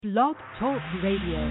Blog Talk Radio.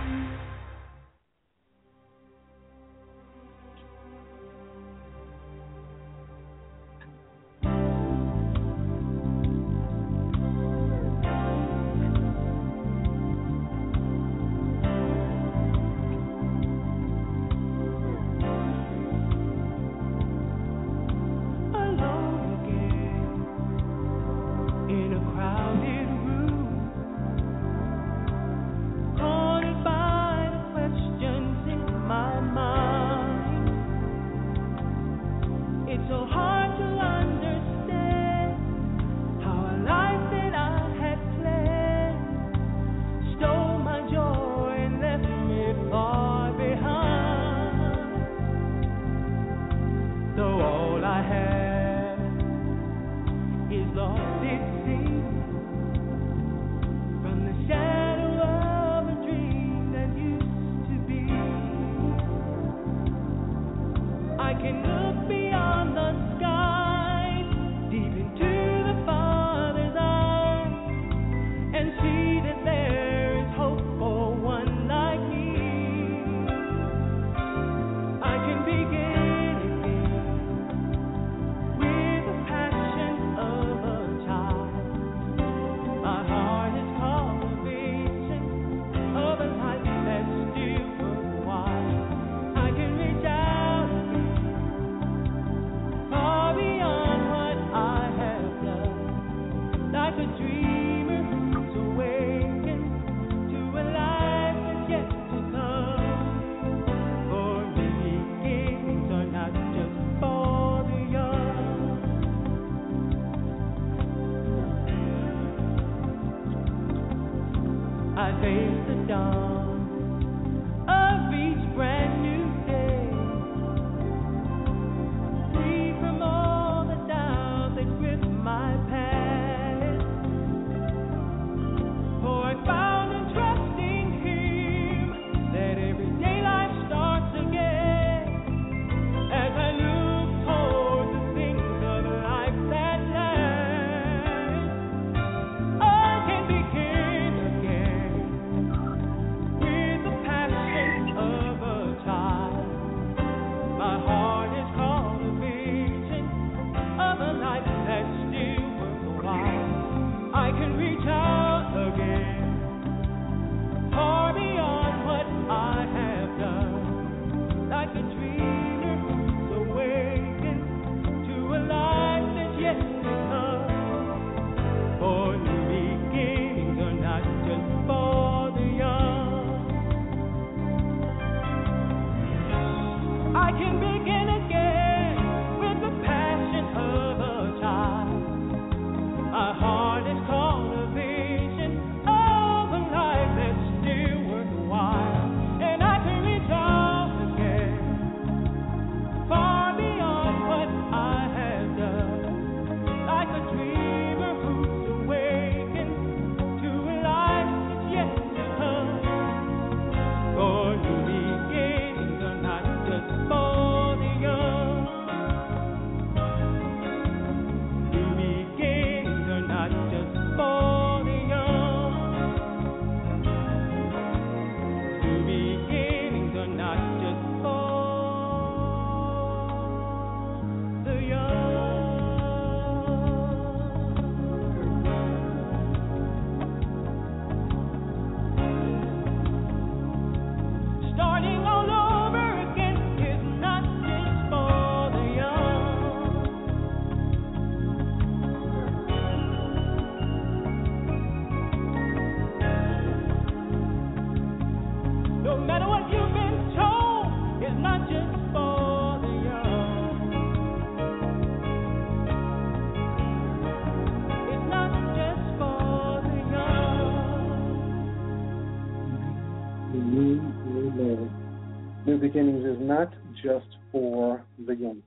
New beginnings is not just for the young.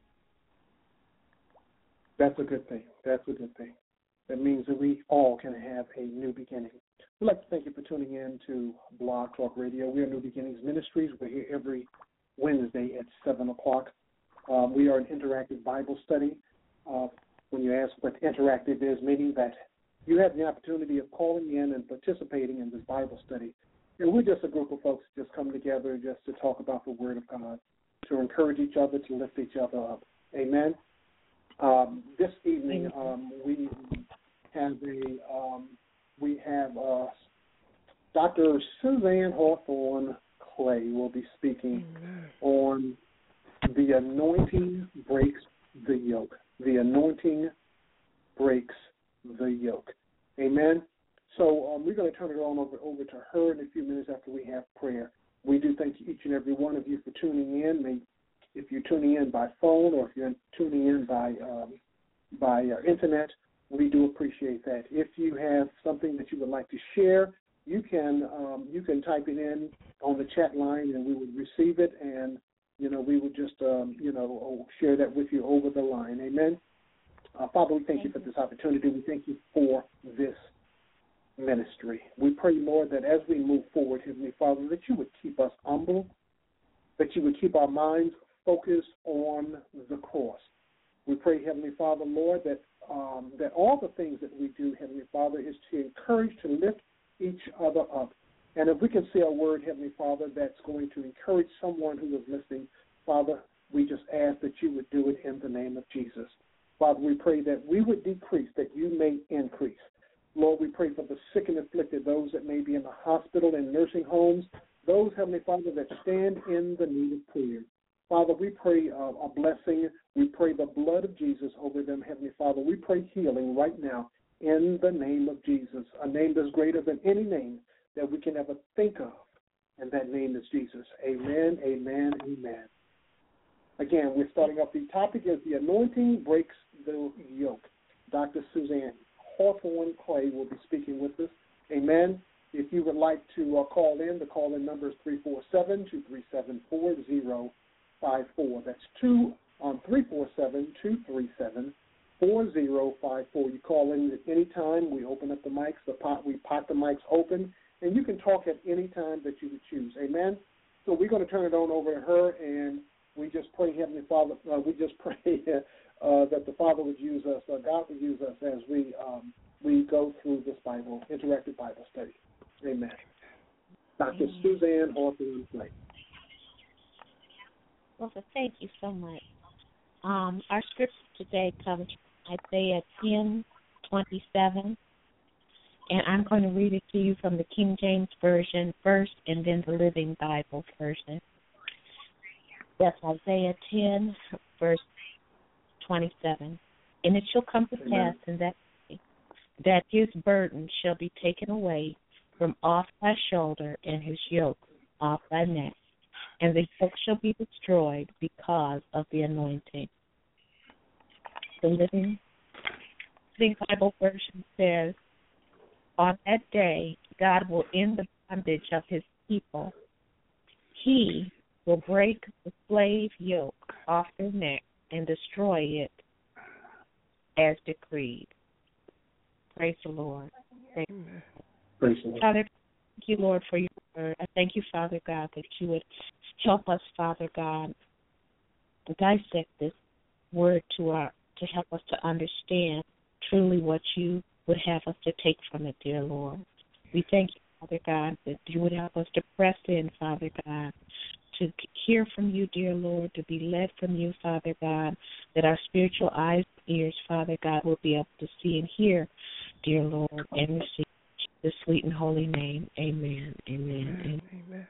That's a good thing. That's a good thing. That means that we all can have a new beginning. We'd like to thank you for tuning in to Blog Talk Radio. We are New Beginnings Ministries. We're here every Wednesday at 7 o'clock. We are an interactive Bible study. When you ask what interactive is, meaning that you have the opportunity of calling in and participating in this Bible study. And we're just a group of folks just come together just to talk about the Word of God, to encourage each other, to lift each other up. Amen. This evening we have Dr. Suzanne Hawthorne Clay will be speaking on the anointing breaks the yoke. The anointing breaks the yoke. Amen. So we're going to turn it on over to her in a few minutes after we have prayer. We do thank each and every one of you for tuning in. If you're tuning in by phone or if you're tuning in by internet, we do appreciate that. If you have something that you would like to share, you can type it in on the chat line, and we would receive it, and we would just share that with you over the line. Amen. Father, we thank you for this opportunity. We thank you for this ministry. We pray, Lord, that as we move forward, Heavenly Father, that you would keep us humble, that you would keep our minds focused on the cross. We pray, Heavenly Father, Lord, that all the things that we do, Heavenly Father, is to encourage, to lift each other up. And if we can say a word, Heavenly Father, that's going to encourage someone who is listening, Father, we just ask that you would do it in the name of Jesus. Father, we pray that we would decrease, that you may increase. Lord, we pray for the sick and afflicted, those that may be in the hospital and nursing homes, those, Heavenly Father, that stand in the need of prayer. Father, we pray a blessing. We pray the blood of Jesus over them, Heavenly Father. We pray healing right now in the name of Jesus, a name that's greater than any name that we can ever think of, and that name is Jesus. Amen, amen, amen. Again, we're starting off. The topic is the anointing breaks the yoke. Dr. Suzanne Hawthorne Clay will be speaking with us. Amen. If you would like to call in, the call-in number is 347-237-4054. That's 347-237-4054. You call in at any time. We open up the mics. We pot the mics open, and you can talk at any time that you would choose. Amen. So we're going to turn it on over to her, and we just pray, Heavenly Father, we just pray that the Father would use us, God would use us as we go through this interactive Bible study. Amen. Dr. Suzanne Hawthorne Clay. Well, thank you so much. Our scripture today comes from Isaiah 10:27, and I'm going to read it to you from the King James Version first and then the Living Bible version. That's Isaiah 10, verse 27. And it shall come to pass in that day that his burden shall be taken away from off thy shoulder, and his yoke off thy neck, and the yoke shall be destroyed because of the anointing. The Living Bible version says, on that day God will end the bondage of his people. He will break the slave yoke off their neck and destroy it as decreed. Praise the Lord. Praise the Lord. Father, thank you, Lord, for your word. I thank you, Father God, that you would help us, Father God, dissect this word to help us to understand truly what you would have us to take from it, dear Lord. We thank you, Father God, that you would help us to press in, Father God, to hear from you, dear Lord, to be led from you, Father God, that our spiritual eyes and ears, Father God, will be able to see and hear, dear Lord, and receive the sweet and holy name. Amen, amen, amen.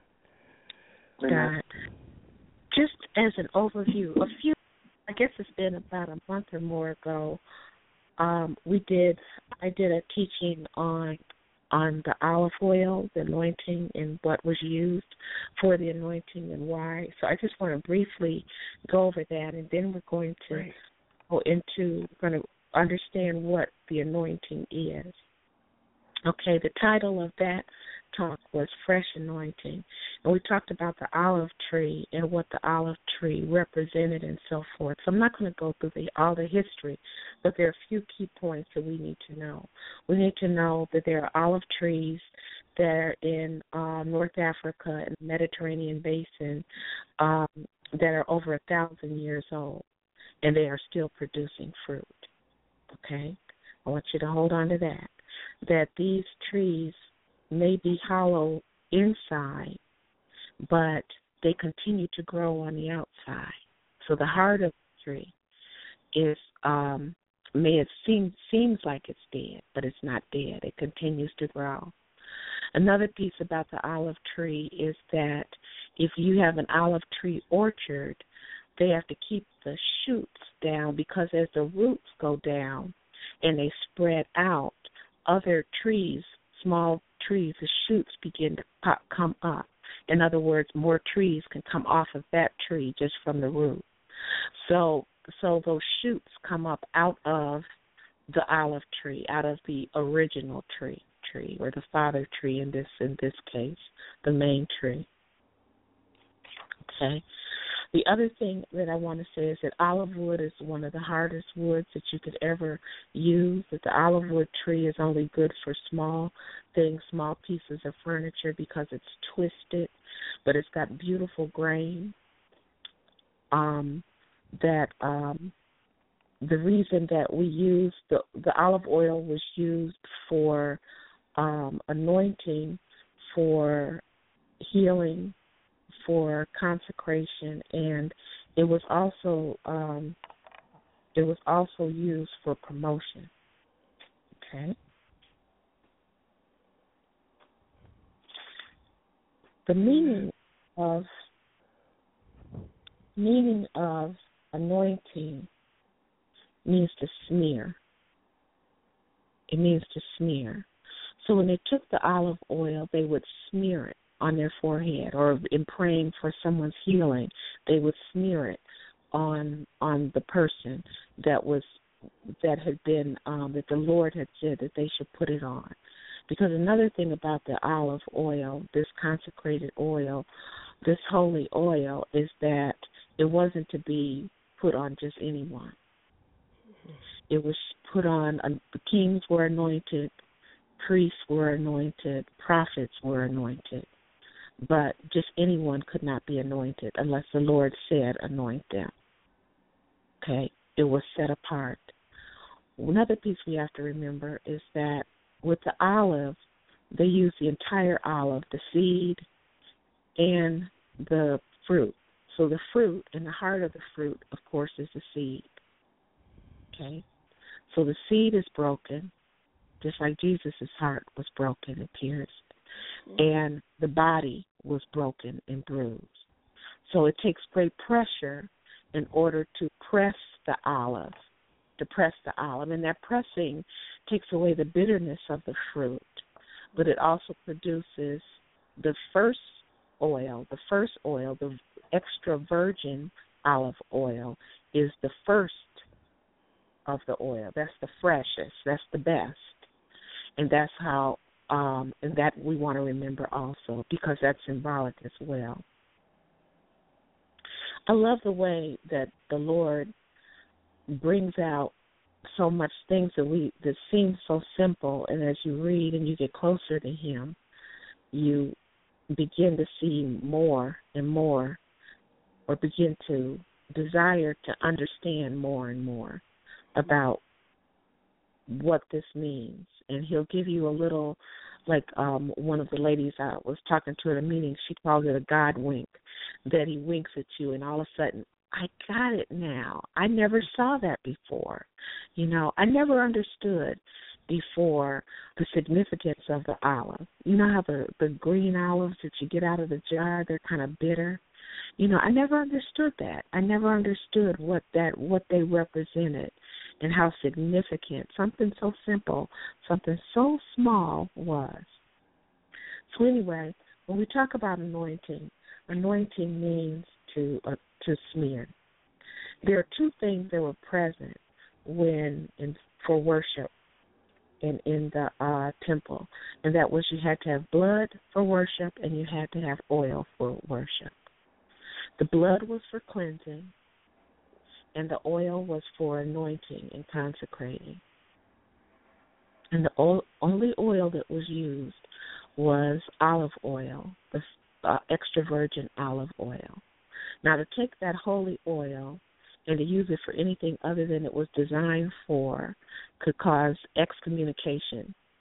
God, just as an overview, I guess it's been about a month or more ago, I did a teaching on the olive oil, the anointing, and what was used for the anointing and why. So I just want to briefly go over that, and then we're going to going to understand what the anointing is. Okay, the title of that talk was Fresh Anointing, and we talked about the olive tree and what the olive tree represented and so forth. So I'm not going to go through all the history, but there are a few key points that we need to know. We need to know that there are olive trees that are in North Africa and the Mediterranean basin that are over 1,000 years old, and they are still producing fruit. Okay? I want you to hold on to that. that these trees may be hollow inside, but they continue to grow on the outside. So the heart of the tree is seems like it's dead, but it's not dead. It continues to grow. Another piece about the olive tree is that if you have an olive tree orchard, they have to keep the shoots down, because as the roots go down and they spread out, other trees, small trees, the shoots begin to come up. In other words, more trees can come off of that tree just from the root. So those shoots come up out of the olive tree, out of the original tree, or the father tree in this case, the main tree. Okay. The other thing that I want to say is that olive wood is one of the hardest woods that you could ever use. That the olive wood tree is only good for small things, small pieces of furniture, because it's twisted, but it's got beautiful grain. The reason that we use the olive oil was used for anointing, for healing, for consecration, and it was also used for promotion. Okay. The meaning of anointing means to smear. It means to smear. So when they took the olive oil, they would smear it on their forehead, or in praying for someone's healing, they would smear it on the person that the Lord had said that they should put it on. Because another thing about the olive oil, this consecrated oil, this holy oil, is that it wasn't to be put on just anyone. It was put on, the kings were anointed, priests were anointed, prophets were anointed. But just anyone could not be anointed unless the Lord said anoint them. Okay? It was set apart. Another piece we have to remember is that with the olive, they use the entire olive, the seed and the fruit. So the fruit, and the heart of the fruit, of course, is the seed. Okay? So the seed is broken, just like Jesus' heart was broken and pierced. And the body was broken and bruised. So it takes great pressure in order to press the olive, And that pressing takes away the bitterness of the fruit. But it also produces the first oil, the extra virgin olive oil is the first of the oil. That's the freshest. That's the best. And that's how and that we want to remember also, because that's symbolic as well. I love the way that the Lord brings out so much things that seem so simple, and as you read and you get closer to Him, you begin to see more and more, or begin to desire to understand more and more about what this means. And He'll give you a little, like one of the ladies I was talking to at a meeting, she calls it a God wink, that He winks at you and all of a sudden, I got it now. I never saw that before. I never understood before the significance of the olive. You know how the green olives that you get out of the jar, they're kind of bitter? I never understood that. I never understood what they represented and how significant something so simple, something so small was. So anyway, when we talk about anointing means to smear. There are two things that were present for worship in the temple, and that was you had to have blood for worship and you had to have oil for worship. The blood was for cleansing, and the oil was for anointing and consecrating. And the only oil that was used was olive oil, the extra virgin olive oil. Now, to take that holy oil and to use it for anything other than it was designed for could cause excommunication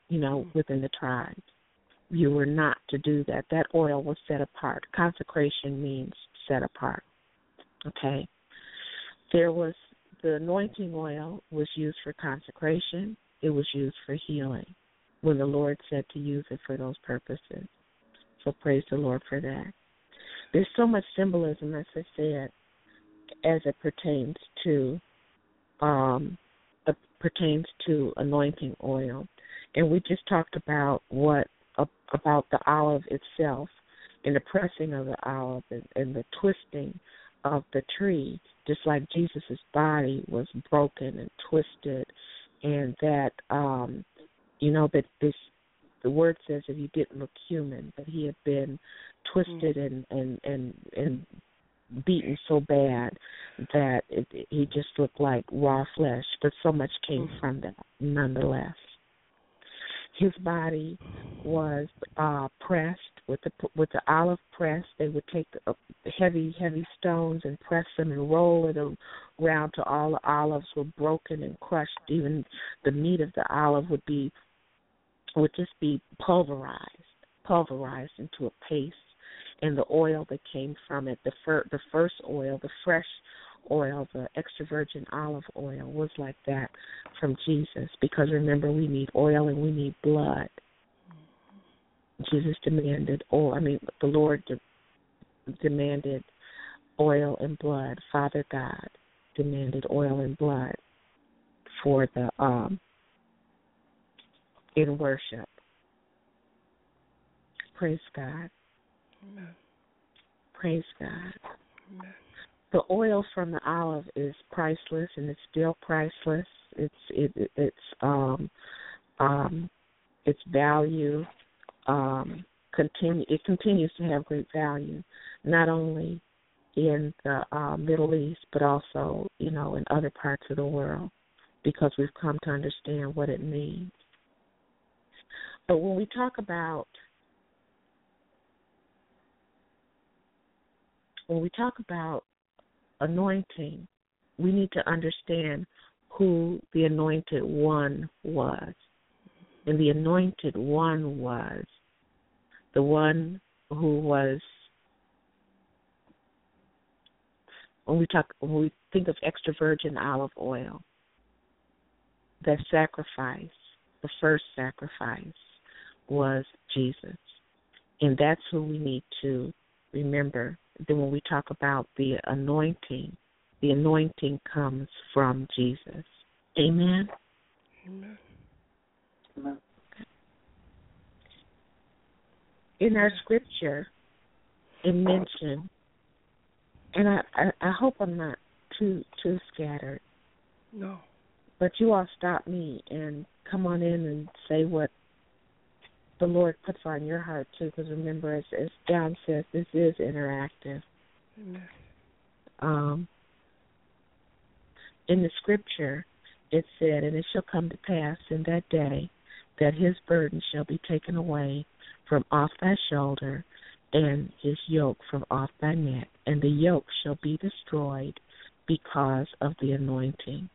within the tribes. You were not to do that. That oil was set apart. Consecration means set apart. Okay? The anointing oil was used for consecration. It was used for healing when the Lord said to use it for those purposes. So praise the Lord for that. There's so much symbolism, as I said, as it pertains to anointing oil. And we just talked about about the olive itself and the pressing of the olive and the twisting of the tree, just like Jesus' body was broken and twisted, and that that the word says that he didn't look human, but he had been twisted and beaten so bad that he just looked like raw flesh, but so much came from that nonetheless. His body was pressed with the olive press. They would take the heavy stones and press them and roll it around till all the olives were broken and crushed. Even the meat of the olive would just be pulverized into a paste. And the oil that came from it, the first oil, the fresh oil, the extra virgin olive oil, was like that from Jesus. Because remember, we need oil and we need blood. Jesus demanded, the Lord demanded oil and blood. Father God demanded oil and blood for the in worship. Praise God. Amen. Praise God. Amen. The oil from the olive is priceless, and it's still priceless. Its value it continues to have great value, not only in the Middle East, but also in other parts of the world, because we've come to understand what it means. But when we talk about anointing, we need to understand who the anointed one was. And the anointed one was the one who was, when we think of extra virgin olive oil, that sacrifice, the first sacrifice, was Jesus. And that's who we need to remember. Then when we talk about the anointing comes from Jesus. Amen? Amen. Amen. In our scripture, it mentioned, and I hope I'm not too scattered. No. But you all stop me and come on in and say what the Lord puts on your heart too, because remember, as John says, this is interactive. Amen. In the scripture, it said, "And it shall come to pass in that day that his burden shall be taken away from off thy shoulder, and his yoke from off thy neck, and the yoke shall be destroyed because of the anointing."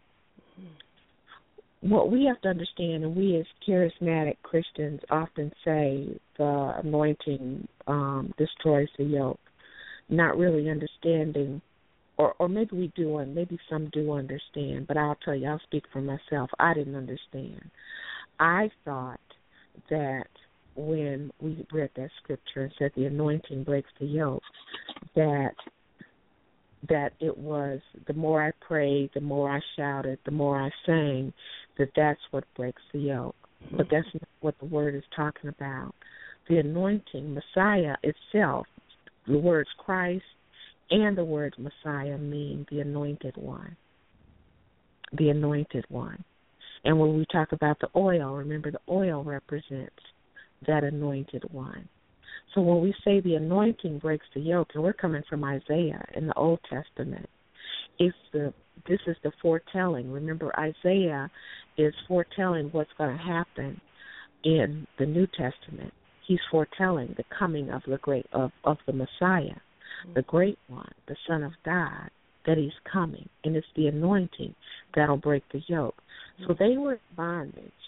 What we have to understand, and we as charismatic Christians often say the anointing destroys the yoke, not really understanding, or maybe we do, and maybe some do understand, but I'll tell you, I'll speak for myself. I didn't understand. I thought that when we read that scripture and said the anointing breaks the yoke, that it was the more I prayed, the more I shouted, the more I sang, that's what breaks the yoke. But that's not what the word is talking about. The anointing, Messiah itself, the words Christ and the word Messiah mean the anointed one. The anointed one. And when we talk about the oil, remember the oil represents that anointed one. So when we say the anointing breaks the yoke, and we're coming from Isaiah in the Old Testament, this is the foretelling. Remember, Isaiah is foretelling what's going to happen in the New Testament. He's foretelling the coming of the Messiah, the great one, the Son of God, that he's coming. And it's the anointing that'll break the yoke. So they were in bondage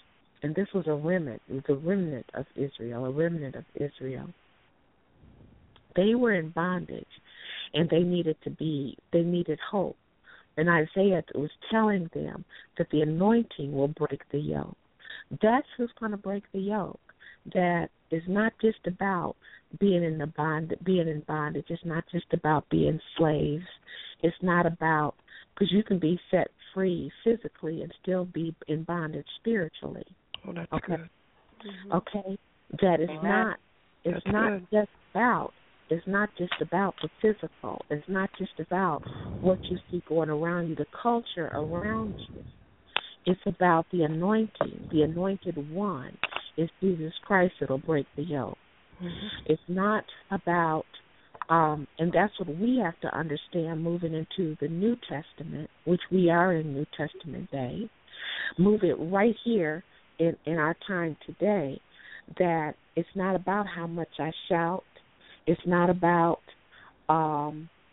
and this was a remnant, the remnant of Israel, a remnant of Israel. They were in bondage, and they needed hope. And Isaiah was telling them that the anointing will break the yoke. That's who's going to break the yoke. That is not just about being in bondage. It's not just about being slaves. It's not about, because you can be set free physically and still be in bondage spiritually. Oh, that's okay. good. Mm-hmm. Okay, that is not. It's that's not good. just about. It's not just about the physical. It's not just about what you see going around you, the culture around you. It's about the anointing, the anointed one. It's Jesus Christ that'll break the yoke. Mm-hmm. It's not about, and that's what we have to understand moving into the New Testament, which we are in New Testament day. Move it right here in our time today, that it's not about how much I shout. It's not about how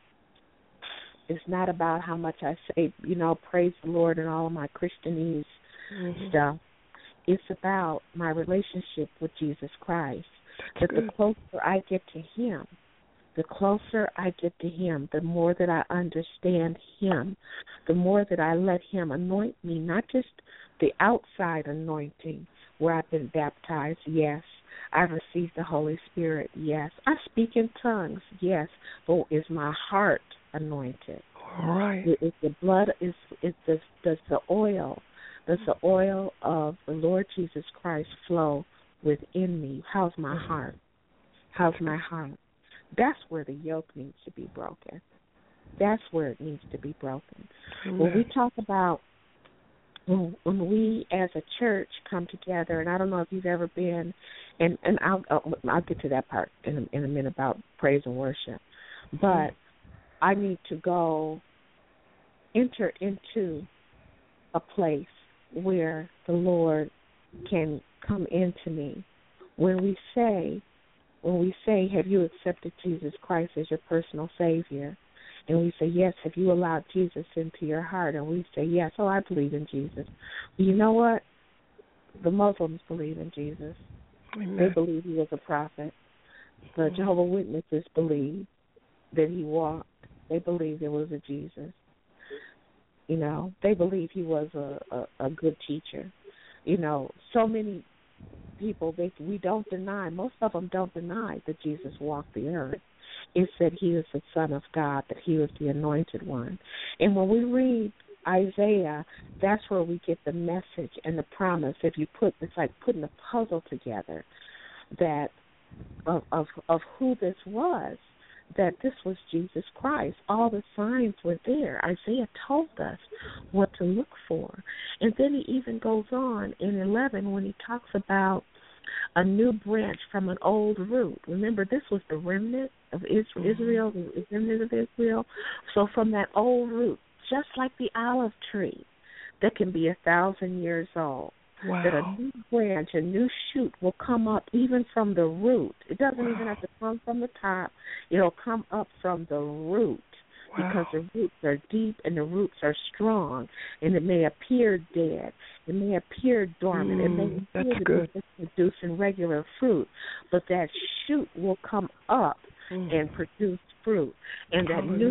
much I say, praise the Lord and all of my Christianese stuff. It's about my relationship with Jesus Christ. That the closer I get to Him, the more that I understand Him, the more that I let Him anoint me, not just the outside anointing where I've been baptized, yes. I've received the Holy Spirit, yes. I speak in tongues, yes. But is my heart anointed? All right. Is the blood, does the oil of the Lord Jesus Christ flow within me? How's my heart? How's my heart? That's where the yoke needs to be broken. That's where it needs to be broken. Amen. When we talk about, when we as a church come together, and I don't know if you've ever been, and I'll get to that part in a minute about praise and worship, but I need to enter into a place where the Lord can come into me. When we say, have you accepted Jesus Christ as your personal Savior? And we say, yes, have you allowed Jesus into your heart? And we say, yes, I believe in Jesus. Well, you know what? The Muslims believe in Jesus. Amen. They believe he was a prophet. The Jehovah's Witnesses believe that he walked. They believe there was a Jesus. They believe he was a good teacher. So many people, we don't deny, most of them don't deny that Jesus walked the earth. It said he was the Son of God, that he was the anointed one. And when we read Isaiah, that's where we get the message and the promise. It's like putting a puzzle together that of who this was, that this was Jesus Christ. All the signs were there. Isaiah told us what to look for. And then he even goes on in 11 when he talks about a new branch from an old root. Remember, this was the remnant of Israel, the remnant of Israel. So from that old root, just like the olive tree that can be 1,000 years old, that a new branch, a new shoot will come up even from the root. It doesn't even have to come from the top. It'll come up from the root because the roots are deep and the roots are strong. And it may appear dead. It may appear dormant. It may appear to be producing regular fruit. But that shoot will come up and produce fruit. And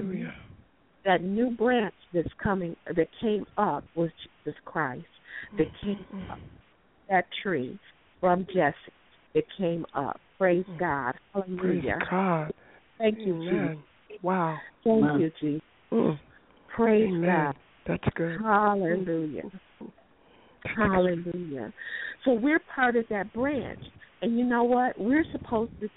that new branch that came up was Jesus Christ. That came up, that tree from Jesse, it came up. Praise God. Hallelujah. Praise God. Thank you, Jesus. Wow. Thank you, Jesus. Praise God. That's good. Hallelujah. Hallelujah. So we're part of that branch. And you know what? We're supposed to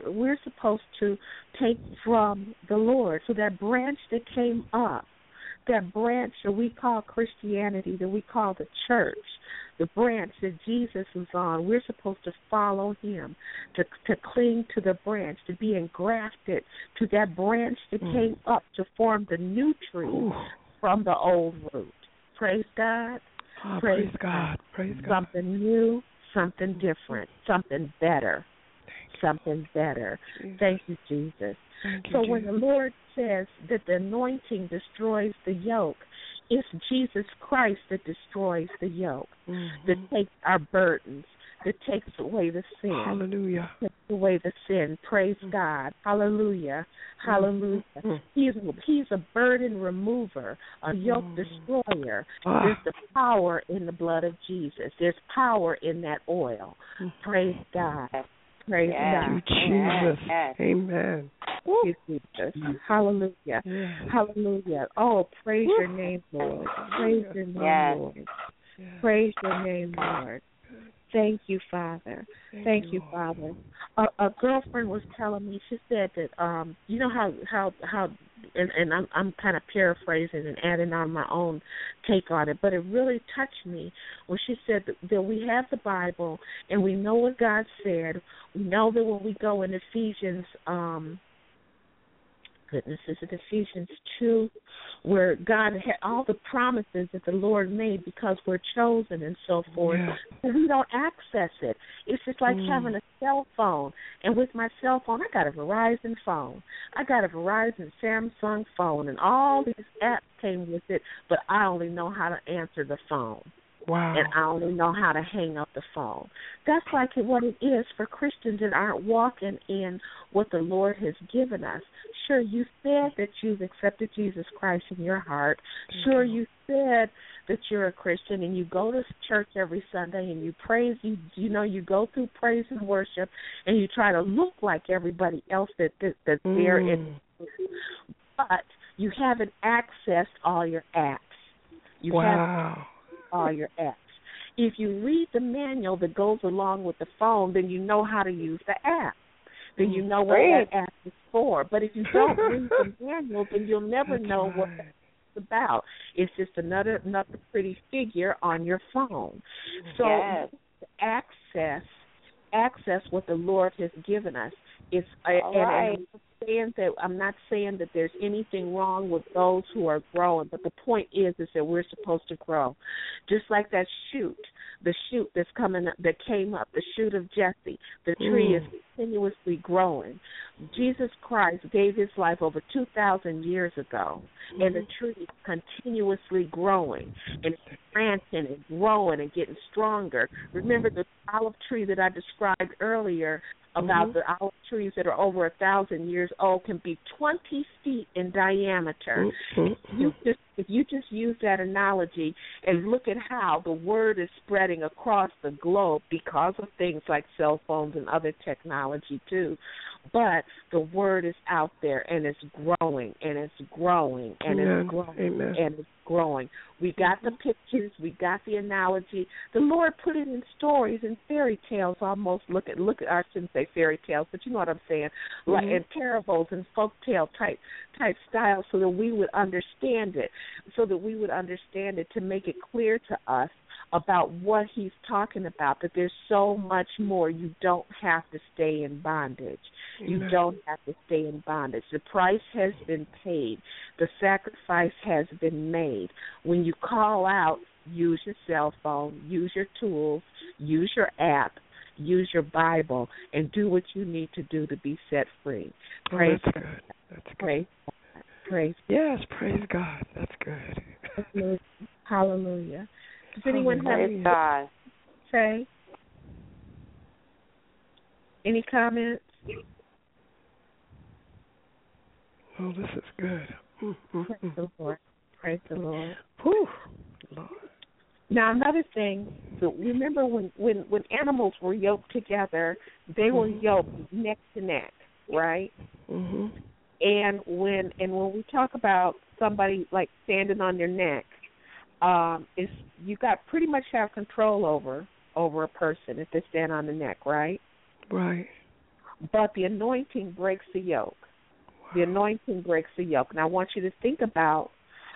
take from the Lord. So that branch that came up, that branch that we call Christianity, that we call the church, the branch that Jesus was on, we're supposed to follow him, to cling to the branch, to be engrafted to that branch that came up to form the new tree from the old root. Praise God. Praise God. Praise God. Something new, something different, something better. Something better. Thank you, Jesus. So when the Lord says that the anointing destroys the yoke, It's Jesus Christ that destroys the yoke, that takes our burdens, that takes away the sin. Hallelujah. Takes away the sin. Praise God. Hallelujah. Hallelujah. He's a burden remover, a yoke destroyer. There's the power in the blood of Jesus. There's power in that oil. Praise God. Praise God. Thank you, Jesus. Amen. Thank you, Jesus. Hallelujah. Hallelujah. Oh, praise your name, Lord. Praise your name, Lord. Praise your name, Lord. Thank you, Father. Thank you, Father. A girlfriend was telling me, she said that you know how and I'm kind of paraphrasing and adding on my own take on it, but it really touched me when she said that we have the Bible and we know what God said. We know that when we go in Ephesians, is it Ephesians 2, where God had all the promises that the Lord made because we're chosen and so forth, and we don't access it. It's just like having a cell phone, and with my cell phone, I got a Verizon phone. I got a Verizon Samsung phone, and all these apps came with it, but I only know how to answer the phone. Wow. And I only know how to hang up the phone. That's like what it is for Christians that aren't walking in what the Lord has given us. Sure, you said that you've accepted Jesus Christ in your heart. Sure, you said that you're a Christian and you go to church every Sunday and you praise, you go through praise and worship and you try to look like everybody else that's there. But you haven't accessed all your apps. You haven't all your apps. If you read the manual that goes along with the phone, then you know how to use the app. Then you know what that app is for. But if you don't read the manual, then you'll never know what it's about. It's just another pretty figure on your phone. So access what the Lord has given us. It's I'm not saying that there's anything wrong with those who are growing, but the point is that we're supposed to grow. Just like that shoot, the shoot that came up, the shoot of Jesse, the tree is continuously growing. Jesus Christ gave his life over 2,000 years ago, and the tree is continuously growing, and it's branching and growing and getting stronger. Remember the olive tree that I described earlier about the olive trees that are over 1,000 years old can be 20 feet in diameter. If you just use that analogy and look at how the word is spreading across the globe because of things like cell phones and other technology too. But the word is out there and it's growing and it's growing and it's growing and it's growing. We got the pictures, we got the analogy. The Lord put it in stories and fairy tales almost. Look at I shouldn't say fairy tales, but you know what I'm saying, like in parables and folk tale type style, so that we would understand it, to make it clear to us about what he's talking about, that there's so much more. You don't have to stay in bondage. You don't have to stay in bondage. The price has been paid. The sacrifice has been made. When you call out, use your cell phone, use your tools, use your app, use your Bible, and do what you need to do to be set free. Praise God. That's good. Praise God. Praise God. Yes, praise God. That's good. Hallelujah. Does anyone have anything to say? Any comments? Oh, this is good. Praise the Lord. Praise the Lord. Whew, Lord. Now, another thing, so remember when animals were yoked together, they were yoked neck to neck, right? And when we talk about somebody like standing on their neck, you got pretty much have control over a person if they stand on the neck, right? Right. But the anointing breaks the yoke. Wow. The anointing breaks the yoke. And I want you to think about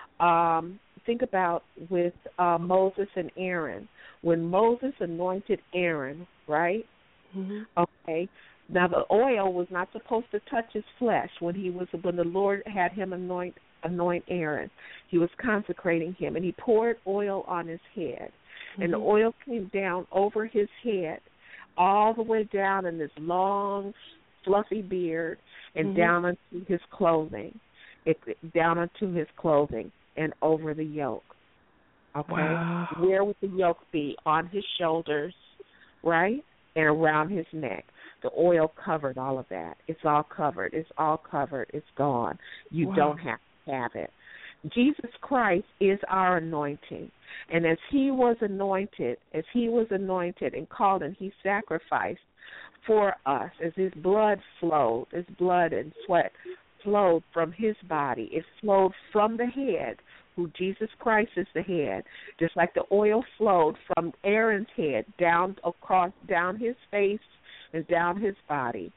with Moses and Aaron. When Moses anointed Aaron, right? Okay. Now the oil was not supposed to touch his flesh when the Lord had him anoint Aaron. He was consecrating him, and he poured oil on his head. And the oil came down over his head, all the way down in this long, fluffy beard, and down onto his clothing. and over the yoke. Okay? Wow. Where would the yoke be? On his shoulders, right? And around his neck. The oil covered all of that. It's all covered. It's all covered. It's gone. You don't have to have it. Jesus Christ is our anointing. And as he was anointed and called, and he sacrificed for us, as his blood flowed, his blood and sweat flowed from his body. It flowed from the head, who Jesus Christ is the head, just like the oil flowed from Aaron's head down his face and down his body.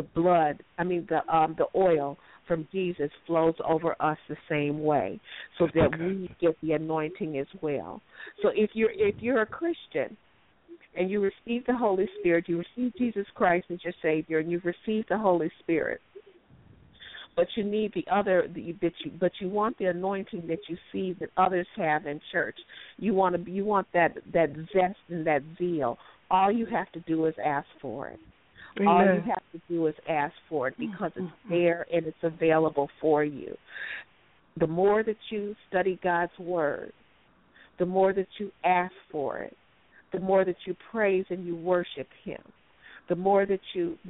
The oil from Jesus flows over us the same way, so that we get the anointing as well. So if you're a Christian and you receive the Holy Spirit, you receive Jesus Christ as your Savior, and you've received the Holy Spirit, but you need but you want the anointing that you see that others have in church. You want that zest and that zeal. All you have to do is ask for it. Amen. All you have to do is ask for it, because it's there and it's available for you. The more that you study God's Word, the more that you ask for it, the more that you praise and you worship Him, the more that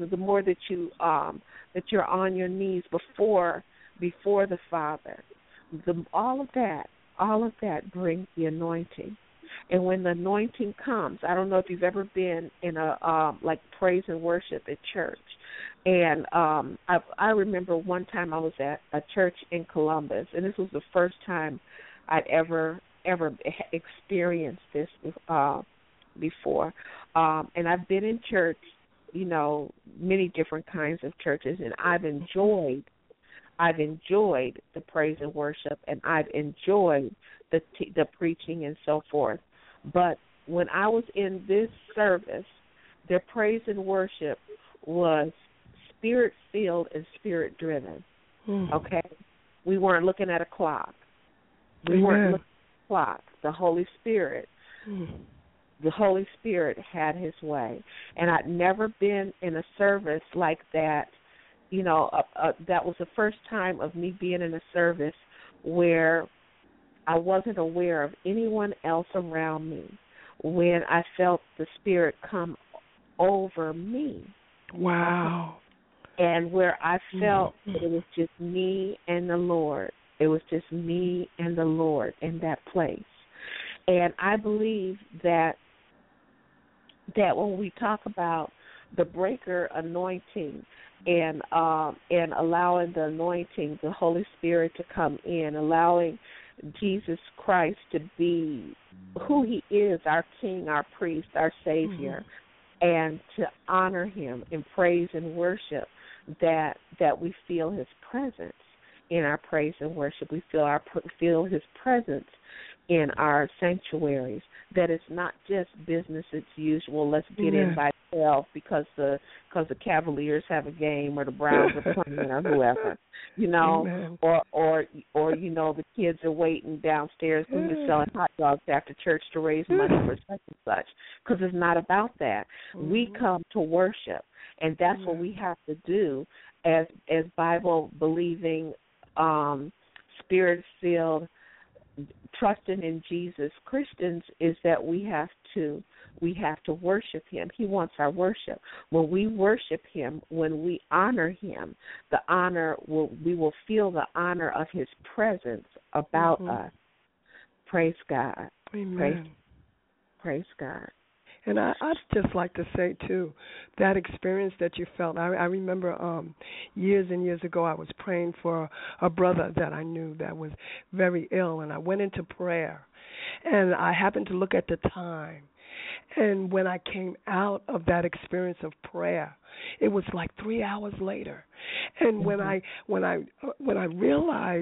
you're on your knees before the Father. All of that brings the anointing. And when the anointing comes, I don't know if you've ever been in a like praise and worship at church. And I remember one time I was at a church in Columbus, and this was the first time I'd ever experienced this before. And I've been in church, many different kinds of churches, and I've enjoyed the praise and worship, and I've enjoyed the preaching and so forth. But when I was in this service, their praise and worship was Spirit-filled and Spirit-driven. Okay? We weren't looking at a clock. We weren't looking at a clock. The Holy Spirit had His way. And I'd never been in a service like that. That was the first time of me being in a service where I wasn't aware of anyone else around me, when I felt the Spirit come over me. Wow. And where I felt that it was just me and the Lord. It was just me and the Lord in that place. And I believe that when we talk about the breaker anointing and allowing the anointing, the Holy Spirit to come in, allowing Jesus Christ to be who He is, our King, our priest, our Savior, and to honor Him in praise and worship, that we feel His presence in our praise and worship. We feel His presence in our sanctuaries, that it's not just business as usual. Let's get in by 12 because the Cavaliers have a game, or the Browns are playing, or whoever, or the kids are waiting downstairs when you're selling hot dogs after church to raise money for such and such, because it's not about that. We come to worship, and that's what we have to do as Bible believing, Spirit-filled, trusting in Jesus Christians, is that we have to worship Him. He wants our worship. When we worship Him, when we honor Him, we will feel the honor of His presence about us. Praise God. Amen. Praise God. And I'd just like to say, too, that experience that you felt, I remember years and years ago I was praying for a brother that I knew that was very ill, and I went into prayer, and I happened to look at the time, and when I came out of that experience of prayer, it was like 3 hours later, and when I realized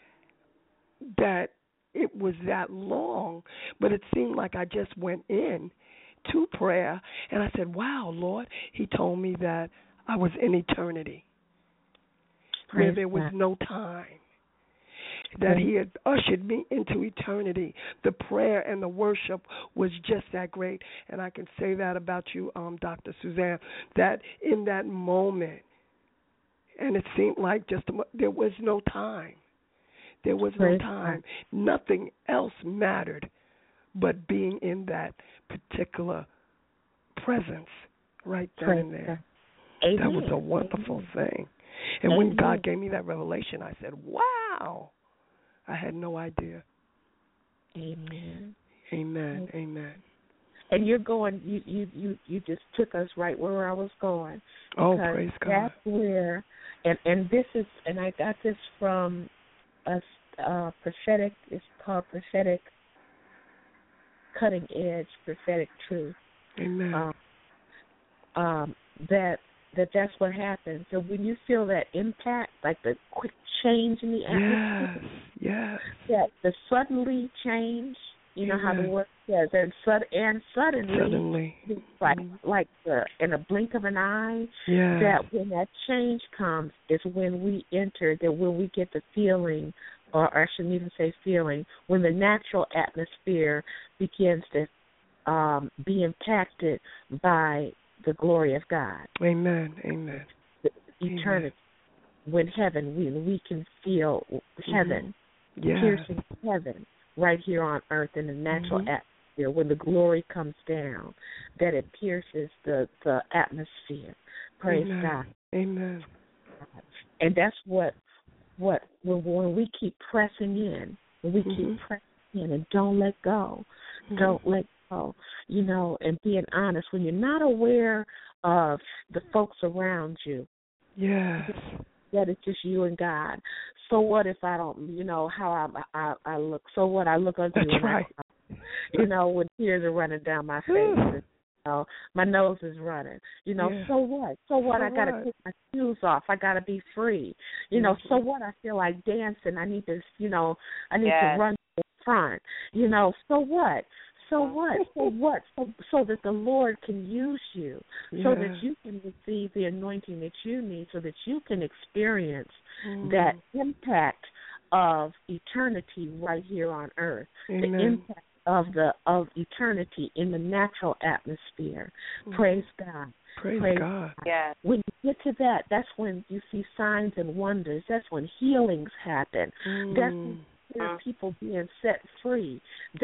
that it was that long, but it seemed like I just went in to prayer, and I said, wow, Lord, He told me that I was in eternity, where there was no time, that He had ushered me into eternity. The prayer and the worship was just that great, and I can say that about you, Dr. Suzanne, that in that moment, and it seemed like there was no time. There was no time. Nothing else mattered but being in that particular presence right then and there. Amen. That was a wonderful thing. And when God gave me that revelation, I said, wow. I had no idea. Amen. Amen. Amen. And you're going. You just took us right where I was going. Oh, praise God. That's where, and this is, and I got this from a prophetic. It's called prophetic cutting edge prophetic truth. Amen. That's what happens. So when you feel that impact, like the quick change in the atmosphere, yes, that the suddenly change, you know how the word says, and suddenly, like in a blink of an eye, that when that change comes is when we enter, that when we get the feeling, or I shouldn't even say feeling, when the natural atmosphere begins to be impacted by the glory of God. Amen. Amen. The eternity. When heaven, we can feel heaven, piercing heaven right here on earth in the natural atmosphere. When the glory comes down, that it pierces the atmosphere. Praise God. Amen. And that's what when we keep pressing in, and don't let go, don't let go, you know, and being honest. When you're not aware of the folks around you, that it's just you and God. So what if I don't, you know, how I look? So what, I look ugly. That's right. You know, when tears are running down my face. And, you know, my nose is running. You know, so what? So what? I got to take my shoes off. I got to be free. You know, so what? I feel like dancing. I need to, you know, I need to run to the front. You know, so what? So what? So what? So that the Lord can use you, so that you can receive the anointing that you need, so that you can experience that impact of eternity right here on earth. Amen. The impact of eternity in the natural atmosphere. Praise God. Praise God. Yeah. When you get to that, that's when you see signs and wonders. That's when healings happen. That's when there are people being set free.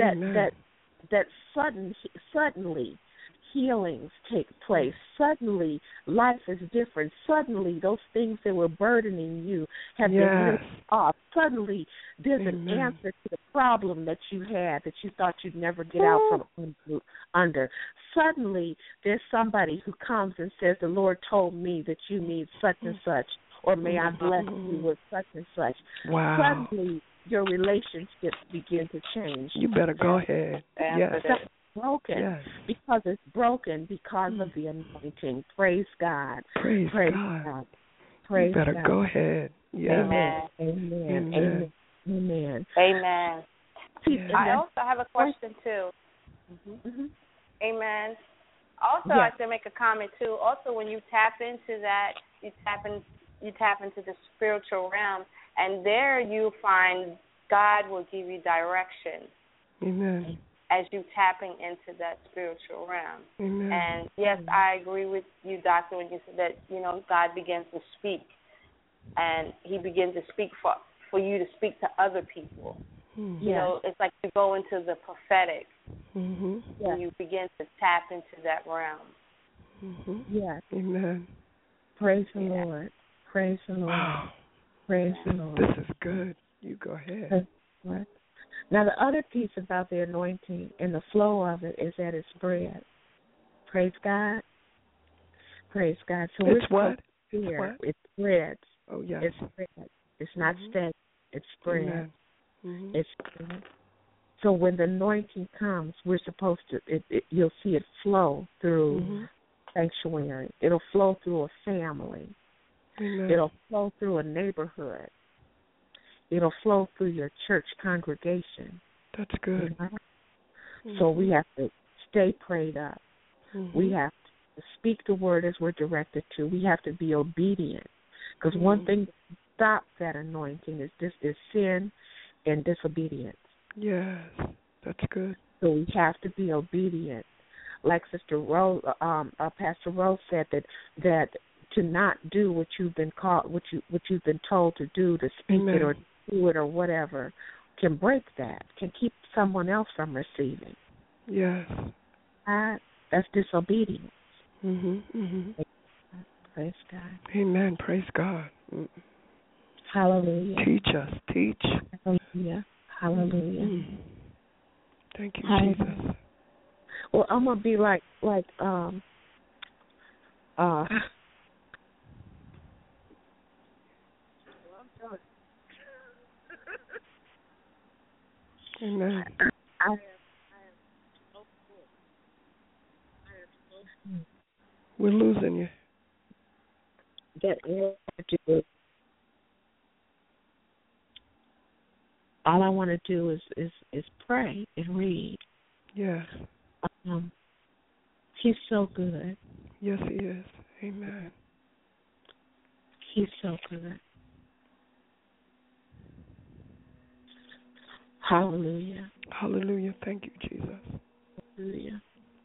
That suddenly healings take place. Suddenly life is different. Suddenly those things that were burdening you have been ripped off. Suddenly there's an answer to the problem that you had that you thought you'd never get out from under. Suddenly there's somebody who comes and says, the Lord told me that you need such and such, or may I bless you with such and such. Wow. Suddenly your relationships begin to change. You better go ahead. Yes. It's broken because it's broken because of the anointing. Praise God. Praise God. Praise you better God. Go ahead. Yeah. Amen. Amen. Amen. Yeah. I also have a question too. Amen. Also, I should make a comment too. Also, when you tap into that, you tap into the spiritual realm. And there you find God will give you direction. Amen. As you tapping into that spiritual realm. Amen. And yes, I agree with you, Doctor, when you said that, you know, God begins to speak. And he begins to speak for you to speak to other people. You know, it's like you go into the prophetic. And you begin to tap into that realm. Yes. Amen. Praise the Lord. Praise the Lord. Wow. Praise the Lord. This is good. You go ahead. Now, the other piece about the anointing and the flow of it is that it spreads. Praise God. Praise God. So it's what? It spreads. Oh, yes. It spreads. It's not steady. It spreads. It spreads. So when the anointing comes, we're supposed to, you'll see it flow through sanctuary. It'll flow through a family. It'll flow through a neighborhood. It'll flow through your church congregation. That's good. So we have to stay prayed up. We have to speak the word as we're directed to. We have to be obedient. Because one thing that stops that anointing is sin and disobedience. Yes, that's good. So we have to be obedient. Like Sister Rose, Pastor Rose said that to not do what you've been called, what you've been told to do, to speak it or food or whatever can break that, can keep someone else from receiving. Yes. That's disobedience. Praise God. Amen. Praise God. Hallelujah. Teach us. Teach. Hallelujah. Hallelujah. Thank you, Hallelujah. Jesus. Well, I'm gonna be like Amen. We're losing you. All I want to do is pray and read. Yes. He's so good. Yes, he is. Amen. He's so good. Hallelujah. Hallelujah. Thank you, Jesus. Hallelujah.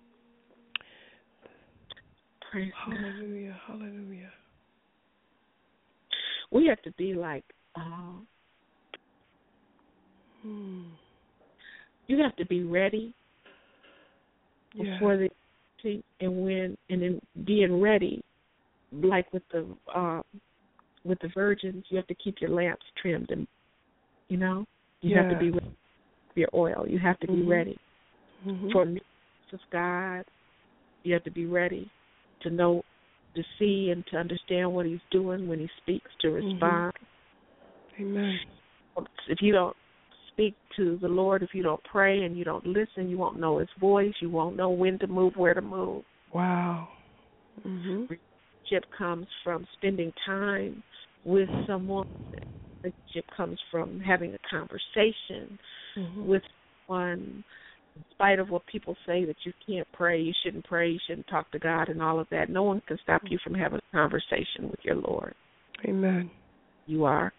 Praise Hallelujah. God. Hallelujah. We have to be like, you have to be ready before the and then being ready, like with the virgins, you have to keep your lamps trimmed, and you have to be ready for your oil. You have to be ready for the news of God. You have to be ready to know, to see, and to understand what He's doing when He speaks, to respond. Amen. If you don't speak to the Lord, if you don't pray and you don't listen, you won't know His voice. You won't know when to move, where to move. Wow. Relationship comes from spending time with someone. Relationship comes from having a conversation with someone. In spite of what people say that you can't pray, you shouldn't talk to God and all of that, no one can stop you from having a conversation with your Lord. Amen. You are.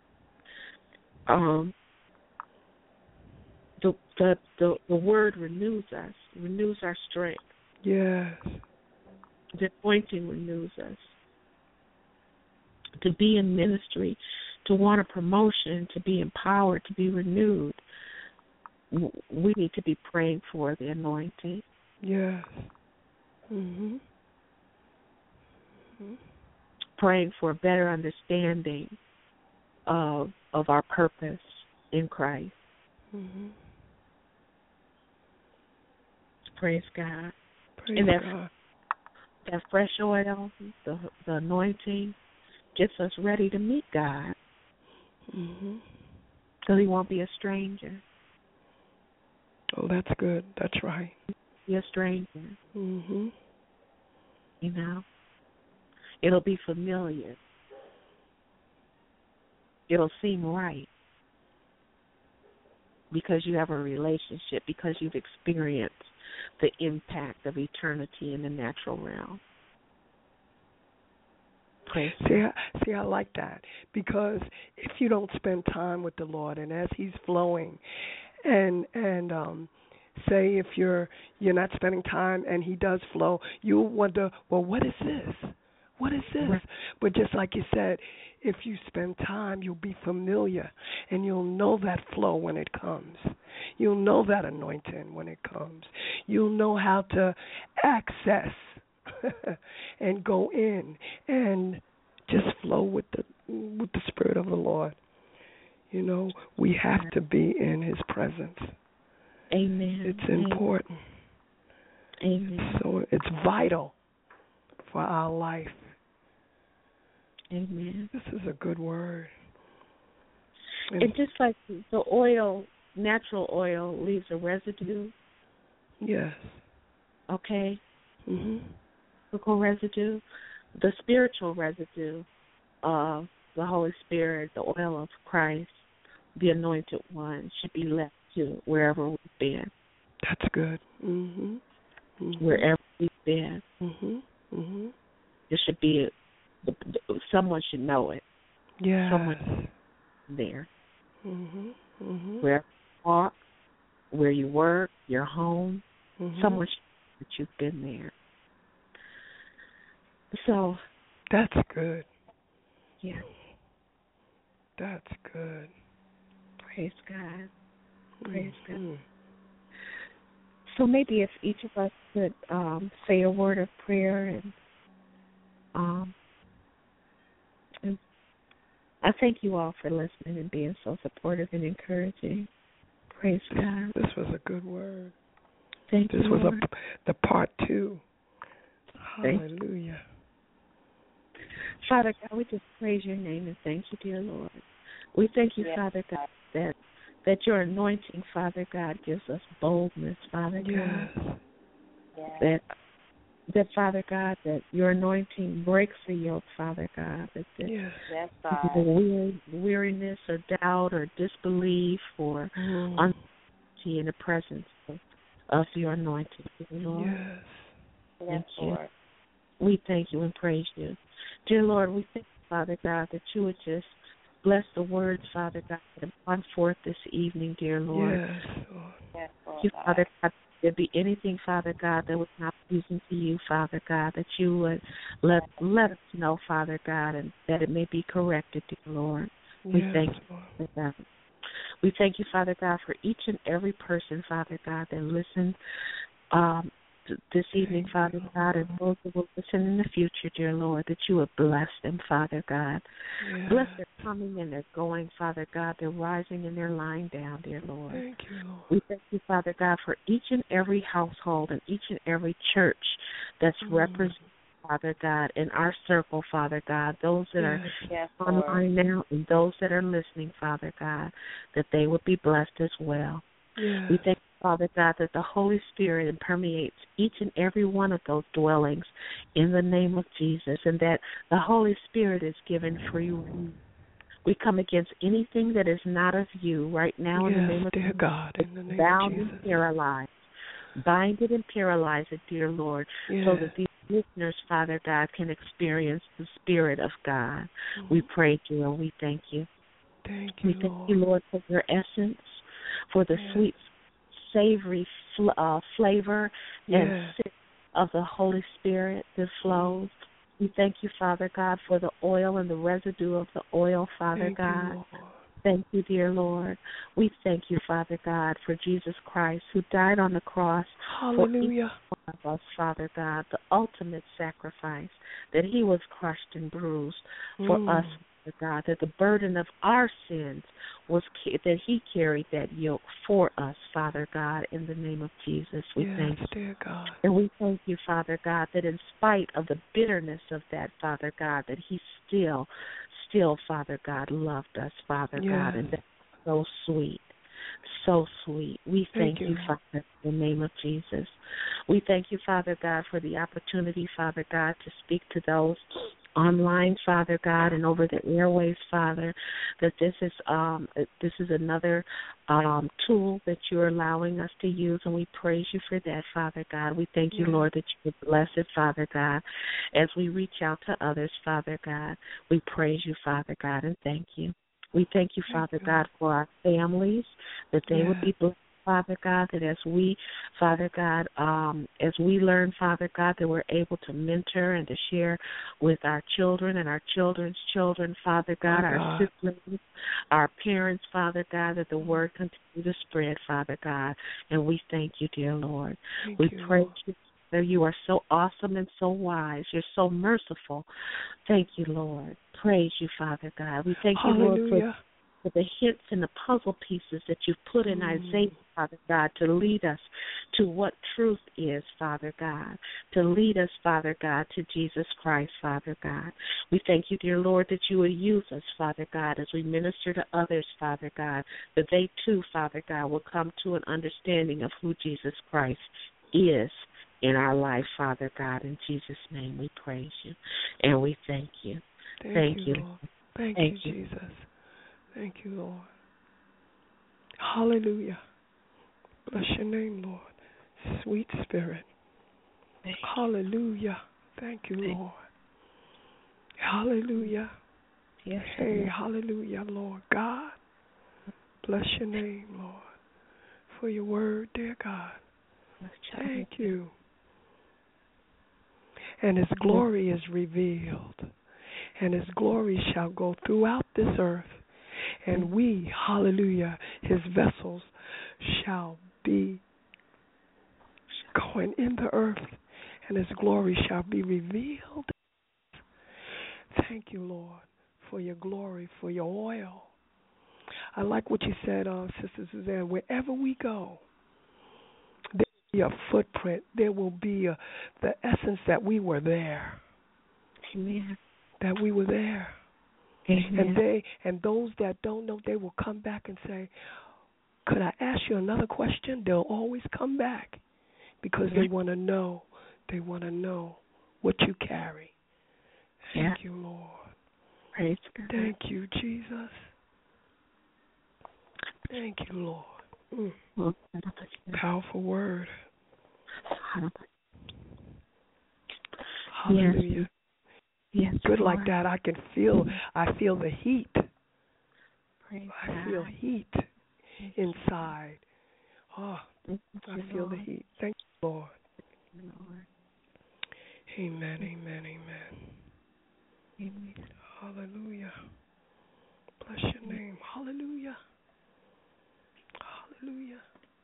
The word renews us, renews our strength. Yes. The anointing renews us. To be in ministry, to want a promotion, to be empowered, to be renewed, we need to be praying for the anointing. Yes. Praying for a better understanding of our purpose in Christ. Praise God. Praise God. That fresh oil, the anointing, gets us ready to meet God. So He won't be a stranger. Oh, that's good. That's right. Be a stranger. It'll be familiar. It'll seem right because you have a relationship, because you've experienced the impact of eternity in the natural realm. See, I like that, because if you don't spend time with the Lord, and as He's flowing, and say if you're not spending time and He does flow, you'll wonder, well, what is this? What is this? Right. But just like you said, if you spend time, you'll be familiar, and you'll know that flow when it comes. You'll know that anointing when it comes. You'll know how to access and go in and just flow with the Spirit of the Lord. We have to be in His presence. Amen. It's important. Amen. So it's vital for our life. Amen. This is a good word. And just like the oil, natural oil leaves a residue. Yes. Okay. Physical residue. The spiritual residue of the Holy Spirit, the oil of Christ, the Anointed One, should be left to wherever we've been. That's good. Wherever we've been. There should be someone should know it. Yeah. Someone there. Where you walk, where you work, your home, someone should know that you've been there. So that's good. Yeah. That's good. Praise God. Praise Mm-hmm. God. So maybe if each of us could say a word of prayer, and I thank you all for listening and being so supportive and encouraging. Praise God. This was a good word. Thank this you, was Lord. the part 2. Hallelujah. Father God, we just praise your name and thank you, dear Lord. We thank you, Father God, that your anointing, Father God, gives us boldness, Father God. Yes. That Father God, that your anointing breaks the yoke, Father God. That the weariness or doubt or disbelief or uncertainty in the presence of your anointing, Lord. Yes. Yes, Lord. We thank you and praise you. Dear Lord, we thank you, Father God, that you would just bless the words, Father God, that have gone forth this evening, dear Lord. Yes, Lord. Yes, Lord. You, Father God, if there be anything, Father God, that was not pleasing to you, Father God, that you would let us know, Father God, and that it may be corrected, dear Lord. We thank you, Father God. We thank you, Father God, for each and every person, Father God, that listened this evening, Father God, and those that will listen in the future, dear Lord, that you would bless them, Father God. Yes. Bless their coming and their going, Father God, their rising and their lying down, dear Lord. Thank you, Lord. We thank you, Father God, for each and every household and each and every church that's represented, Father God, in our circle, Father God, those that are online now and those that are listening, Father God, that they would be blessed as well. Yes. We thank you, Father God, that the Holy Spirit permeates each and every one of those dwellings in the name of Jesus, and that the Holy Spirit is given free rein. We come against anything that is not of you right now in the name of dear Jesus. God, in the name bound of Jesus. and paralyzed. Bind it and paralyze it, dear Lord, so that these listeners, Father God, can experience the Spirit of God. We praise you and we thank you. Thank you, we thank you, Lord, for your essence, for the sweet, savory flavor and scent of the Holy Spirit that flows. We thank you, Father God, for the oil and the residue of the oil, Father God. Thank you, dear Lord. We thank you, Father God, for Jesus Christ who died on the cross for each one of us, Father God, the ultimate sacrifice, that he was crushed and bruised for us, Father God, that the burden of our sins was that he carried that yoke for us, Father God, in the name of Jesus. We thank you. Dear God. And we thank you, Father God, that in spite of the bitterness of that, Father God, that he still, Father God, loved us, Father God, and that's so sweet. So sweet. We thank you, Father, in the name of Jesus. We thank you, Father God, for the opportunity, Father God, to speak to those online, Father God, and over the airways, Father, that this is another tool that you're allowing us to use, and we praise you for that, Father God. We thank you, Lord, that you would bless it, Father God, as we reach out to others, Father God. We praise you, Father God, and thank you. We thank you, Father God, for our families, that they would be blessed, Father God, that as we, Father God, as we learn, Father God, that we're able to mentor and to share with our children and our children's children, Father God, our siblings, our parents, Father God, that the word continue to spread, Father God. And we thank you, dear Lord. We praise you. You are so awesome and so wise. You're so merciful. Thank you, Lord. Praise you, Father God. We thank you, Lord, for the hints and the puzzle pieces that you've put in Isaiah, Father God, to lead us to what truth is, Father God, to lead us, Father God, to Jesus Christ, Father God. We thank you, dear Lord, that you will use us, Father God, as we minister to others, Father God, that they too, Father God, will come to an understanding of who Jesus Christ is in our life, Father God. In Jesus' name we praise you and we thank you. Thank you, Lord. Thank you, Jesus. Thank you, Lord. Hallelujah. Bless your name, Lord. Sweet Spirit. Hallelujah. Thank you, Lord. Hallelujah. Yes. Hey, hallelujah, Lord God. Bless your name, Lord, for your word, dear God. Thank you. And his glory is revealed, and his glory shall go throughout this earth, And we, hallelujah, his vessels shall be going in the earth, and his glory shall be revealed. Thank you, Lord, for your glory, for your oil. I like what you said, Sister Suzanne. Wherever we go, there will be a footprint. There will be the essence that we were there. Amen. That we were there. Amen. And those that don't know, they will come back and say, could I ask you another question? They'll always come back because they want to know. They want to know what you carry. Thank you, Lord. Praise God. Thank you, Jesus. Thank you, Lord. Powerful word. Hallelujah. Yes, good Lord. like that. I feel the heat. Praise I feel heat inside. Oh, I feel the heat. Thank you, Lord. Amen, amen, amen. Hallelujah. Bless your name. Hallelujah. Hallelujah.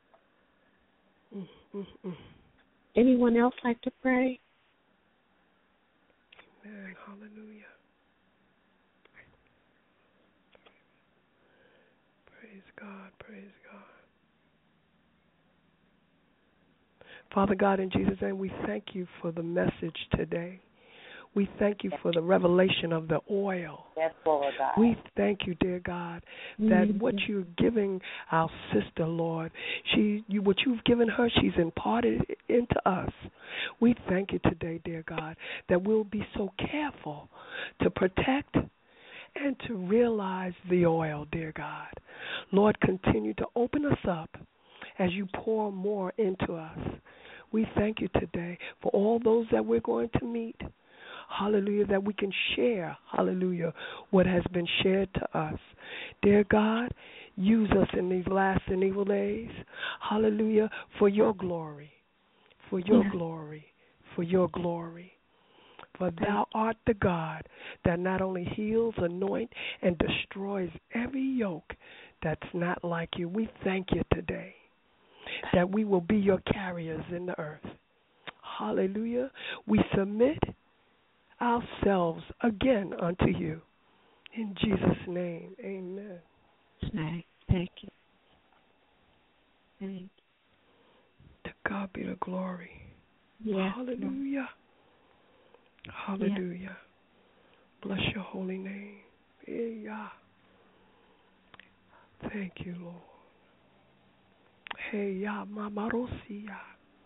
Anyone else like to pray? Amen. Hallelujah. Praise God. Praise God. Father God, in Jesus' name, we thank you for the message today. We thank you for the revelation of the oil. Yes, Lord God. We thank you, dear God, that what you're giving our sister, Lord, what you've given her, she's imparted into us. We thank you today, dear God, that we'll be so careful to protect and to realize the oil, dear God. Lord, continue to open us up as you pour more into us. We thank you today for all those that we're going to meet. Hallelujah, that we can share, hallelujah, what has been shared to us. Dear God, use us in these last and evil days, hallelujah, for your glory, for your glory, for your glory. For thou art the God that not only heals, anoints, and destroys every yoke that's not like you. We thank you today that we will be your carriers in the earth. Hallelujah. We submit ourselves again unto you. In Jesus' name, amen. Thank you. Thank you. To God be the glory. Yes, hallelujah. Hallelujah. Yes. Bless your holy name. Yeah. Thank you, Lord. Hey, ya, mama rosia.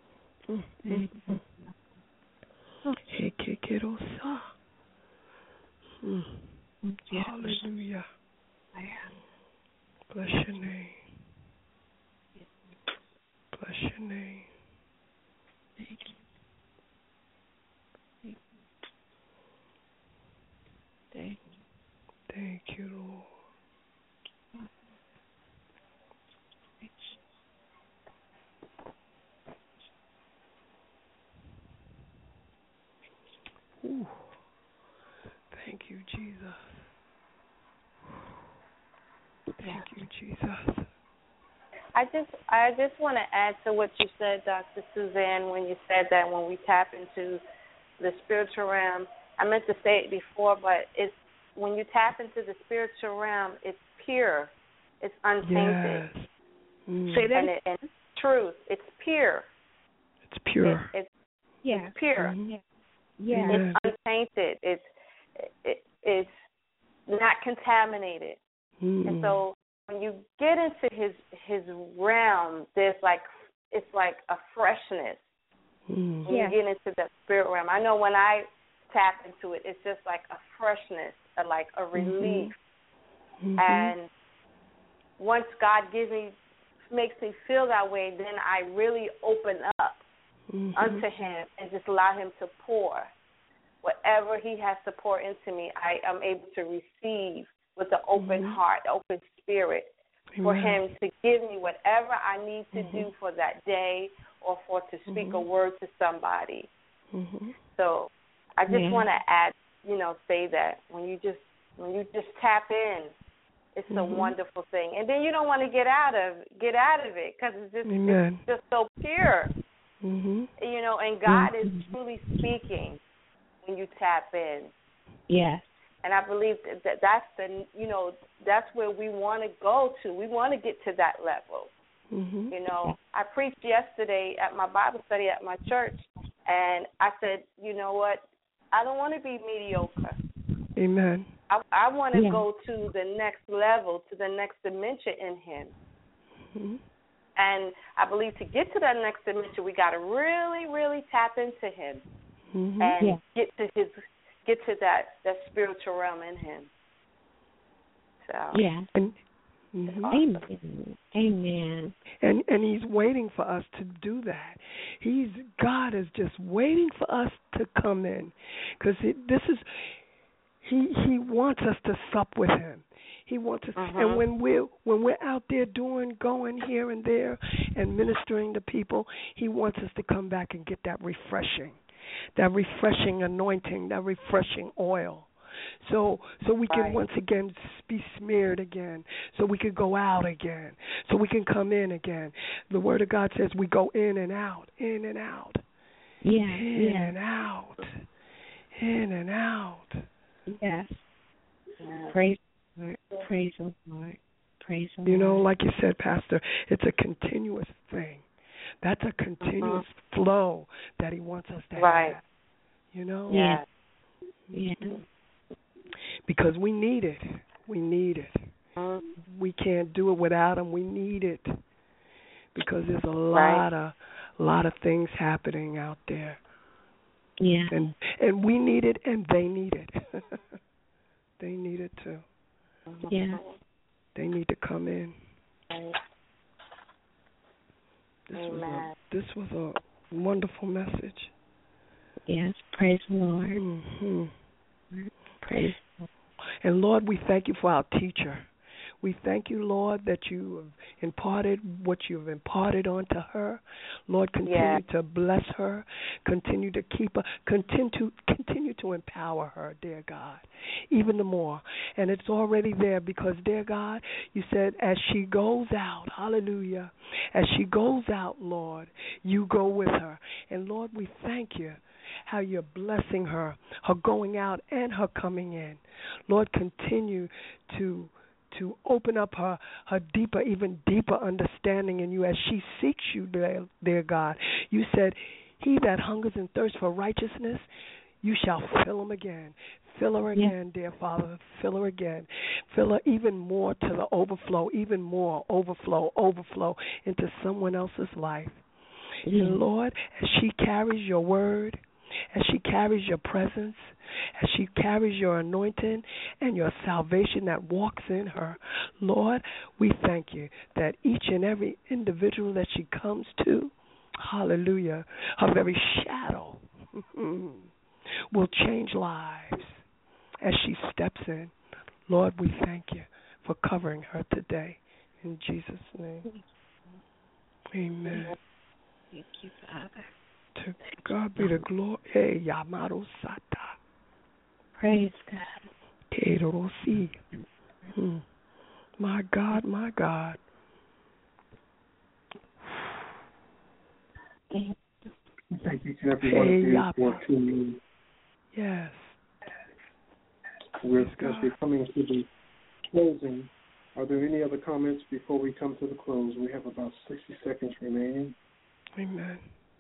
Hey, kekerosa. Hallelujah. Bless your name. Bless your name. Thank you, Lord. Ooh. Thank you, Jesus. Thank you, Jesus. I just want to add to what you said, Dr. Suzanne, when you said that when we tap into the spiritual realm. I meant to say it before, but it's when you tap into the spiritual realm, it's pure, it's untainted. Yes. Say that. And it's truth. It's pure. It's pure. It's pure. Mm-hmm. Yeah. It's untainted. It's not contaminated. And so when you get into his realm, it's like a freshness. When you get into the spirit realm, I know when I tap into it, it's just like a freshness, like a relief. And once God makes me feel that way, then I really open up unto Him and just allow Him to pour whatever He has to pour into me. I am able to receive with an open heart, open spirit, for Him to give me whatever I need to do for that day, or for to speak a word to somebody. So I just want to add, say that when you just tap in It's a wonderful thing, and then you don't want to get out of it because it's just so pure. You know, and God is truly speaking when you tap in. Yes. And I believe that's where we want to go to. We want to get to that level. You know, I preached yesterday at my Bible study at my church, and I said, you know what? I don't want to be mediocre. Amen. I want to go to the next level, to the next dimension in Him. And I believe to get to that next dimension, we got to really, really tap into Him and get to that spiritual realm in Him. So Amen. And He's waiting for us to do that. God is just waiting for us to come in, because He wants us to sup with Him. He wants us, and when we're out there going here and there and ministering to people, He wants us to come back and get that refreshing anointing, that refreshing oil, so we can once again be smeared again, so we can go out again, so we can come in again. The Word of God says we go in and out, in and out, in and out, in and out. Yes. Praise the Lord. Praise the Lord. Praise the Lord. You know, like you said, Pastor, it's a continuous thing. That's a continuous flow that He wants us to have. You know? Yeah. Because we need it. We need it. We can't do it without Him. We need it. Because there's a lot of things happening out there. Yeah. And we need it, and they need it. They need it too. Yeah. They need to come in. This was a wonderful message. Yes. Praise the Lord. Praise the Lord. And Lord, we thank You for our teacher. We thank You, Lord, that You have imparted what You have imparted onto her. Lord, continue to bless her. Continue to keep her. Continue to empower her, dear God, even the more. And it's already there because, dear God, You said as she goes out, hallelujah, as she goes out, Lord, You go with her. And, Lord, we thank You how You're blessing her going out and her coming in. Lord, continue to open up her deeper, even deeper understanding in You as she seeks You, dear God. You said, he that hungers and thirsts for righteousness, You shall fill him again. Fill her again, dear Father. Fill her again. Fill her even more to the overflow, even more overflow into someone else's life. And Lord, as she carries Your word, as she carries Your presence, as she carries Your anointing and Your salvation that walks in her, Lord, we thank You that each and every individual that she comes to, hallelujah, her very shadow will change lives as she steps in. Lord, we thank You for covering her today. In Jesus' name, amen. Thank You, Father. To God be the glory. Hey, Yamaro Sata. Praise God. My God, my God. Thank you to everyone of you for tuning in. Yes. As we're coming to the closing, are there any other comments before we come to the close? We have about 60 seconds remaining. Amen.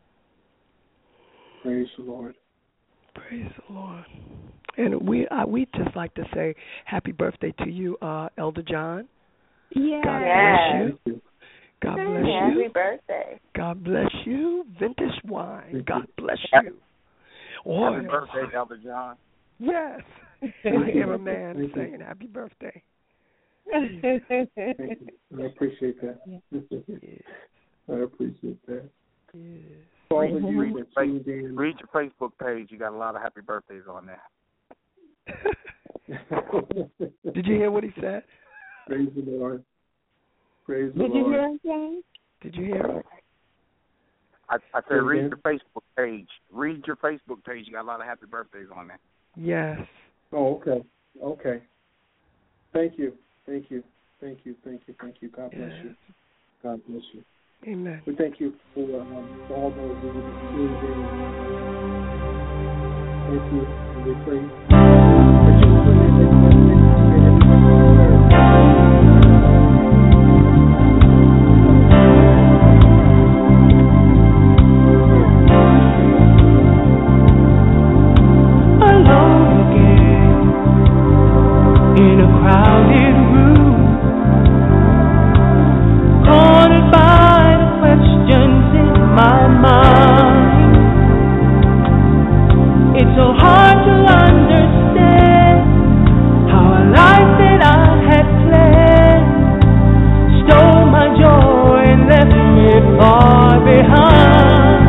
Praise the Lord. Praise the Lord. And we just like to say happy birthday to you, Elder John. Yeah. God bless you. God bless you. Happy birthday. God bless you. Vintage wine. God bless you. Happy birthday, Elder John. Yes. I hear a man saying happy birthday. Thank you. I appreciate that. I appreciate that. Yes. Read your Facebook page. You got a lot of happy birthdays on there. Did you hear what he said? Praise the Lord. Praise the Lord. Did you hear him, James? Did you hear it? I said read your Facebook page. Read your Facebook page. You got a lot of happy birthdays on there. Yes. Oh, okay. Okay. Thank you. Thank you. Thank you. God bless you. God bless you. Amen. We thank you for all those who have tuned in. Thank you. And we pray that you will bring in alone again in a crowded room, cornered by the questions in my mind. It's so hard to understand how a life that I had planned stole my joy and left me far behind.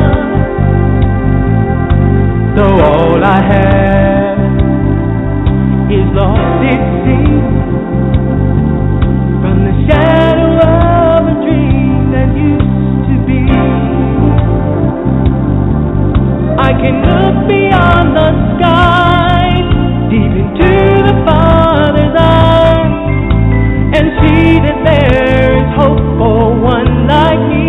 Though all I have is lost, it seems, from the shadow of a dream that used to be. I can look beyond the sky, deep into the Father's eyes, and see that there is hope for one like me.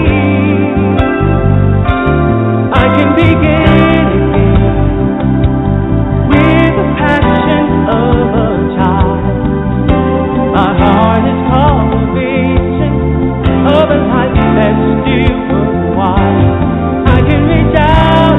I can begin with the passion of a child. My heart is cultivating of a life that's still worthwhile. I can reach out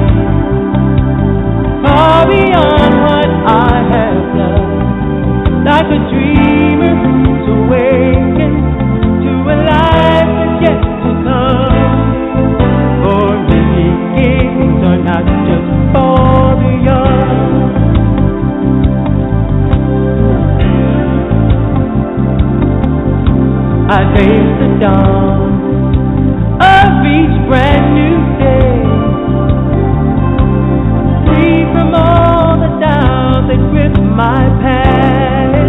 far beyond what I have done, like a dreamer who's awakened to a life that's yet to come. For beginnings are not just for the young. I taste the dawn of each brand new day, free from all the doubts that grip my past.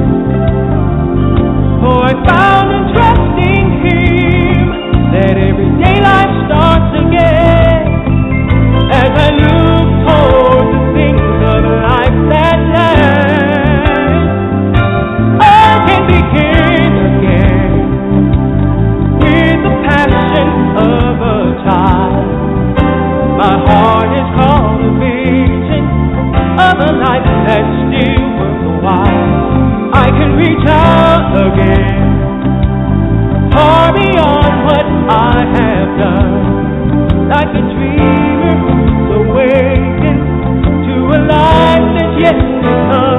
For I found in trusting Him that everyday life starts again, as I look toward the things of life that last. I can begin again with the passion of a child. My heart is cultivating of a life that's still worthwhile. I can reach out again, far beyond what I have done, like a dreamer who's awakened to a life that's yet to come.